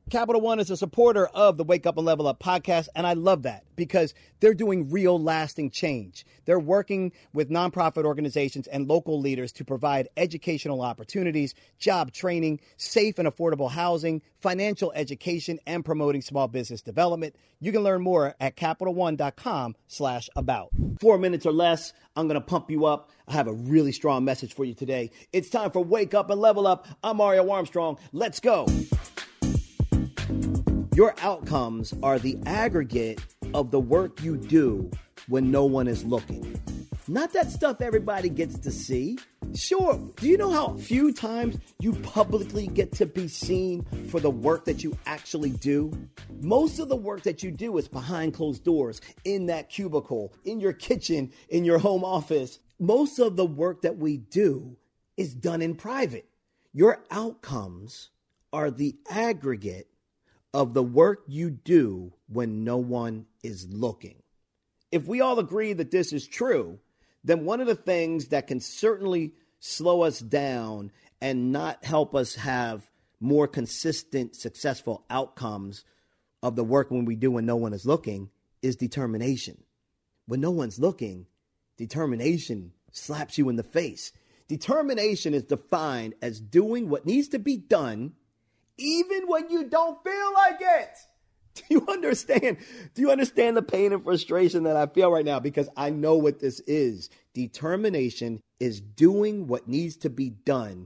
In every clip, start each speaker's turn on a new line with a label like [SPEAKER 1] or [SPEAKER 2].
[SPEAKER 1] Capital One is a supporter of the Wake Up and Level Up podcast, and I love that because they're doing real lasting change. They're working with nonprofit organizations and local leaders to provide educational opportunities, job training, safe and affordable housing, financial education, and promoting small business development. You can learn more at CapitalOne.com/about. 4 minutes or less, I'm going to pump you up. I have a really strong message for you today. It's time for Wake Up and Level Up. I'm Mario Armstrong. Let's go. Your outcomes are the aggregate of the work you do when no one is looking. Not that stuff everybody gets to see. Sure, do you know how few times you publicly get to be seen for the work that you actually do? Most of the work that you do is behind closed doors, in that cubicle, in your kitchen, in your home office. Most of the work that we do is done in private. Your outcomes are the aggregate of the work you do when no one is looking. If we all agree that this is true, then one of the things that can certainly slow us down and not help us have more consistent, successful outcomes of the work when we do when no one is looking is determination. When no one's looking, determination slaps you in the face. Determination is defined as doing what needs to be done even when you don't feel like it. Do you understand? Do you understand the pain and frustration that I feel right now? Because I know what this is. Determination is doing what needs to be done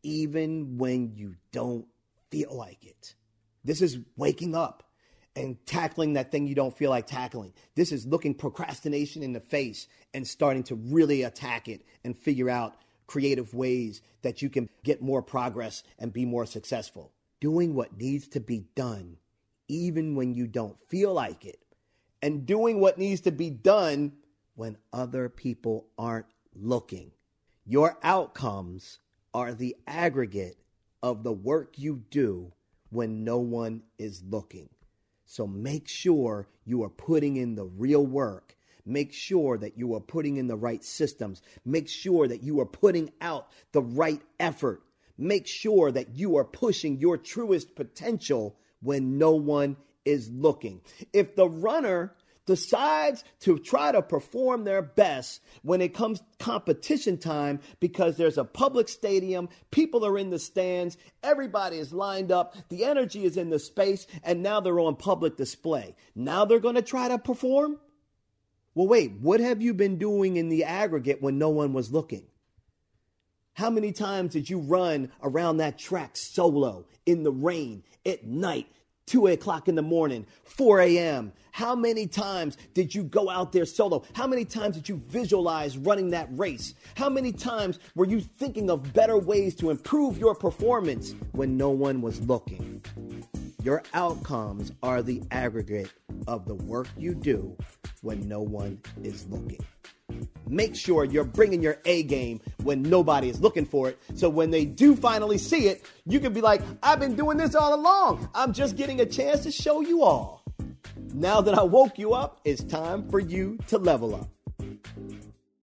[SPEAKER 1] even when you don't feel like it. This is waking up and tackling that thing you don't feel like tackling. This is looking procrastination in the face and starting to really attack it and figure out creative ways that you can get more progress and be more successful. Doing what needs to be done, even when you don't feel like it, and doing what needs to be done when other people aren't looking. Your outcomes are the aggregate of the work you do when no one is looking. So make sure you are putting in the real work. Make sure that you are putting in the right systems. Make sure that you are putting out the right effort. Make sure that you are pushing your truest potential when no one is looking. If the runner decides to try to perform their best when it comes competition time because there's a public stadium, people are in the stands, everybody is lined up, the energy is in the space, and now they're on public display. Now they're going to try to perform? Well, wait, what have you been doing in the aggregate when no one was looking? How many times did you run around that track solo, in the rain, at night, 2 o'clock in the morning, 4 a.m.? How many times did you go out there solo? How many times did you visualize running that race? How many times were you thinking of better ways to improve your performance when no one was looking? Your outcomes are the aggregate of the work you do when no one is looking. Make sure you're bringing your A game when nobody is looking for it. So when they do finally see it, you can be like, I've been doing this all along. I'm just getting a chance to show you all. Now that I woke you up, it's time for you to level up.